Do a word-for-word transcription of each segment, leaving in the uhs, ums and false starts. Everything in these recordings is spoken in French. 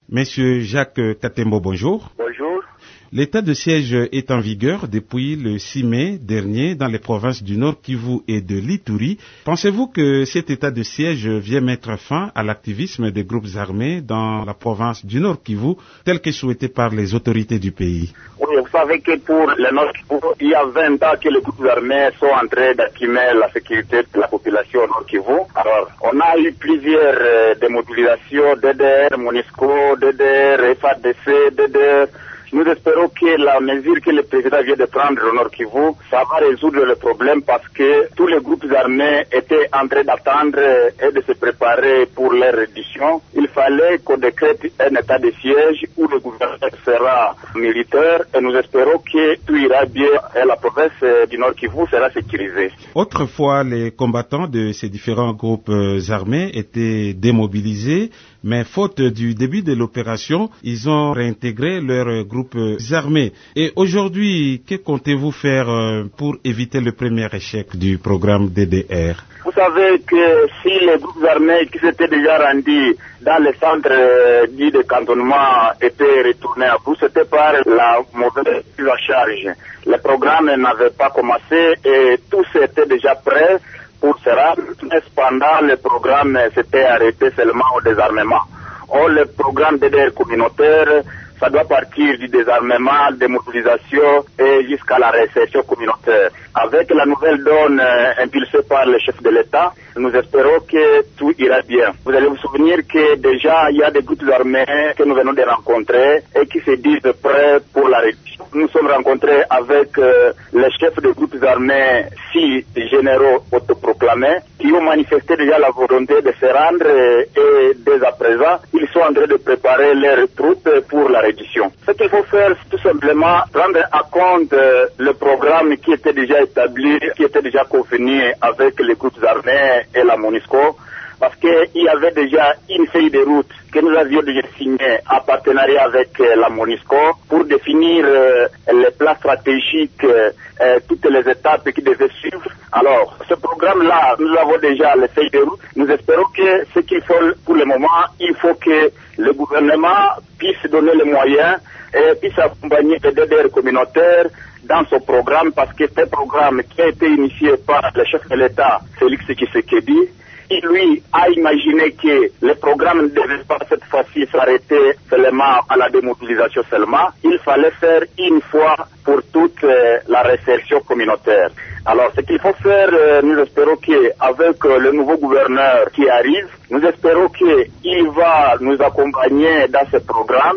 Monsieur Jacques Katembo, bonjour. Bonjour. L'état de siège est en vigueur depuis le six mai dernier dans les provinces du Nord Kivu et de l'Ituri. Pensez-vous que cet état de siège vient mettre fin à l'activisme des groupes armés dans la province du Nord Kivu, tel que souhaité par les autorités du pays? Oui, vous savez que pour le Nord Kivu, il y a vingt ans que les groupes armés sont en train d'accumer la sécurité de la population Nord Kivu. Alors, on a eu plusieurs euh, démobilisations, D D R, MONUSCO, D D R, F A D C, D D R. Nous espérons que la mesure que le président vient de prendre au Nord Kivu, ça va résoudre le problème parce que tous les groupes armés étaient en train d'attendre et de se préparer pour leur reddition. Il fallait qu'on décrète un état de siège où le gouvernement sera militaire et nous espérons que tout ira bien et la province du Nord Kivu sera sécurisée. Autrefois, les combattants de ces différents groupes armés étaient démobilisés, mais faute du début de l'opération, ils ont réintégré leurs groupes armés. Et aujourd'hui, que comptez-vous faire pour éviter le premier échec du programme D D R? Vous savez que si les groupes armés qui s'étaient déjà rendus dans les centres dits de cantonnement étaient retournés à vous, c'était par la mauvaise prise en charge. Le programme n'avait pas commencé et tout était déjà prêt pour se rendre. Cependant, le programme s'était arrêté seulement au désarmement. Or, le programme D D R communautaire, ça doit partir du désarmement, démobilisation et jusqu'à la réinsertion communautaire. Avec la nouvelle donne euh, impulsée par le chef de l'État, nous espérons que tout ira bien. Vous allez vous souvenir que déjà il y a des groupes armés que nous venons de rencontrer et qui se disent prêts pour la réduction. Nous sommes rencontrés avec euh, les chefs de groupes armés, six généraux autoproclamés, qui ont manifesté déjà la volonté de se rendre et dès à présent, ils sont en train de préparer leurs troupes pour la réduction. Ce qu'il faut faire, c'est tout simplement prendre en compte euh, le programme qui était déjà établi, qui était déjà convenu avec les groupes armés et la MONUSCO, parce qu'il y avait déjà une feuille de route que nous avions déjà signée en partenariat avec euh, la MONUSCO pour définir euh, les plans stratégiques, euh, euh, toutes les étapes qui devaient suivre. Alors, ce programme-là, nous avons déjà les feuilles de route. Nous espérons que ce qu'il faut pour le moment, il faut que le gouvernement puisse donner les moyens et puisse accompagner les D D R communautaires dans son programme, parce que c'est un programme qui a été initié par le chef de l'État, Félix Tshisekedi. Il, lui, a imaginé que le programme ne devait pas cette fois-ci s'arrêter seulement à la démobilisation seulement. Il fallait faire une fois pour toute euh, la réinsertion communautaire. Alors, ce qu'il faut faire, euh, nous espérons qu'avec euh, le nouveau gouverneur qui arrive, nous espérons qu'il va nous accompagner dans ce programme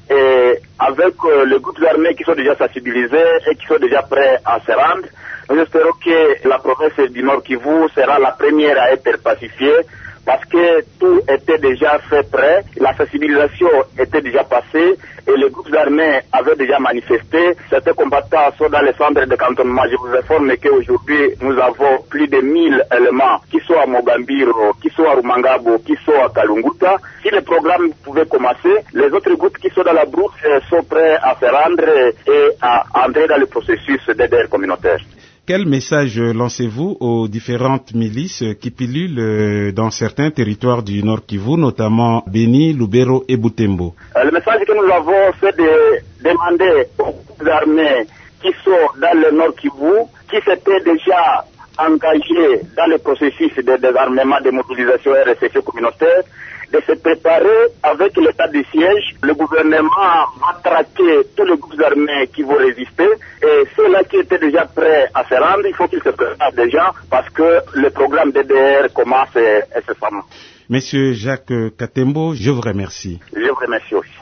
et avec euh, les groupes armés qui sont déjà sensibilisés et qui sont déjà prêts à se rendre. Nous espérons que la province du Nord Kivu sera la première à être pacifiée parce que tout était déjà fait prêt, la sensibilisation était déjà passée et les groupes armés avaient déjà manifesté. Certains combattants sont dans les centres de cantonnement. Je vous informe qu'aujourd'hui, nous avons plus de mille éléments qui sont à Mogambiro, qui sont à Rumangabo, qui sont à Kalunguta. Si le programme pouvait commencer, les autres groupes qui sont dans la brousse sont prêts à se rendre et à entrer dans le processus D D R communautaire. Quel message lancez-vous aux différentes milices qui pilulent dans certains territoires du Nord Kivu, notamment Beni, Lubero et Butembo? Le message que nous avons, c'est de demander aux armées qui sont dans le Nord Kivu, qui s'étaient déjà engagés dans le processus de désarmement, de mobilisation et récession communautaire, de se préparer avec l'état de siège. Le gouvernement va traquer tous les groupes armés qui vont résister et ceux-là qui étaient déjà prêts à se rendre, il faut qu'ils se préparent déjà parce que le programme D D R commence incessamment. Monsieur Jacques Katembo, je vous remercie. Je vous remercie aussi.